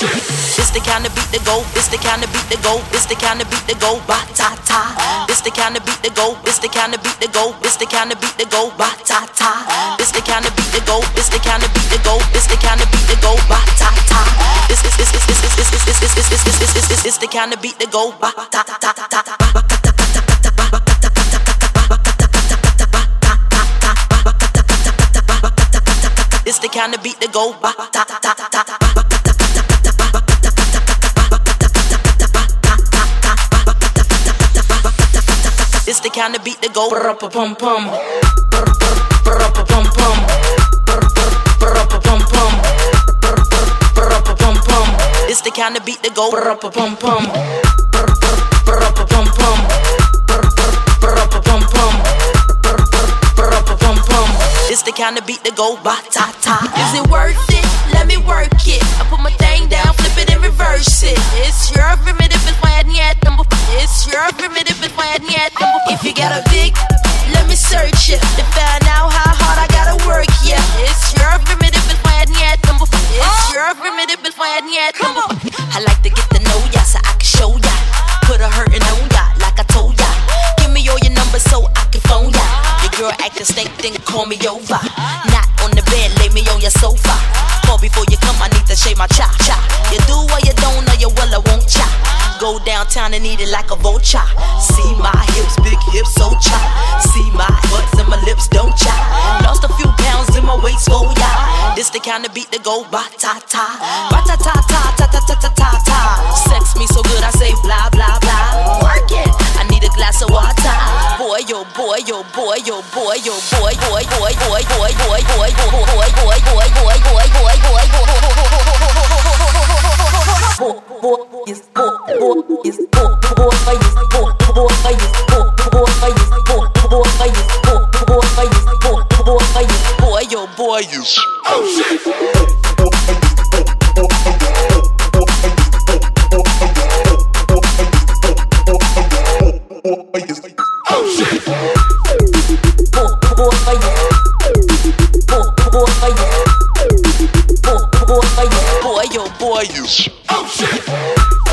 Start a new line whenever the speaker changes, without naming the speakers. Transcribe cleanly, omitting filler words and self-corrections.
It's the kind of beat that go, it's the kind of beat that go, it's the kind of beat that go, ba ta ta. It's the kind of beat that go, it's the kind of beat that go, it's the kind of beat that go, ba ta ta. It's the kind of beat that go, it's the kind of beat that go, it's the kind of beat that go, ba ta ta. It's the kind of beat that go, ba ta ta ta ta ta. It's the kind of beat that go ba ta ta ta ta ta. It's the kind of beat that go pum pum pum pum pum pum pum. It's the kind of beat that go pum pum pum pum pum. It's the kind of beat that go ba ta ta.
Is it worth it? Let me work it. I put my thing down, flip it and reverse it. It's your primitive and fine yet number. It's your primitive and fine yet number. If you got a big, let me search it to find out how hard I gotta work. Yeah, it's your primitive and fine yet number. It's your primitive and fine yet number.
I like to get to know ya so I can show ya. Put a hurtin' on ya like I told ya. Give me all your numbers so I can phone ya. Your girl acting stink, then call me over. Not on the bed, lay me on your sofa. Call before you come, I need to shave my cha cha. You do or you don't, or you will or won't cha. Go downtown and eat it like a vulture. See my hips, big hips, so cha. See my butts and my lips, don't cha. Lost a few pounds in my waist, oh yeah. This the kind of beat that go ba ta ta, ba ta ta ta ta ta ta ta ta ta. Sex me so good I say blah blah blah. Work it, I need a glass of water. Boy, yo boy, yo boy, yo boy, yo boy, boy, boy, boy, boy, boy, boy, boy, boy, boy, boy, boy, boy, boy, boy, boy, yo boy, you. Oh shit. Boy, yo boy, you. Oh shit.